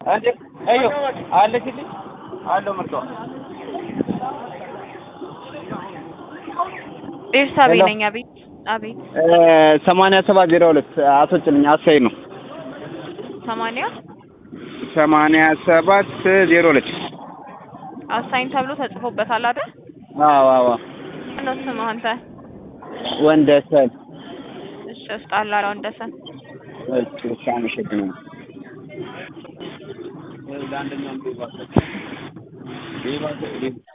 አንዴ አዩ አለችልኝ አለው መጣ ቤርሳቤ ነኝ። አቤት አቤት 8702 አቶችልኝ አሳይ ነው 8702 አሳይን ተብሎ ተጽፎበታል አይደል? አዎ አዎ ነው ስምህ አንተ? ወንደሰን። እሺ እስጣላ ወንደሰን። እሺ አመሰግናለሁ። ለአንደኛው ቤባሰ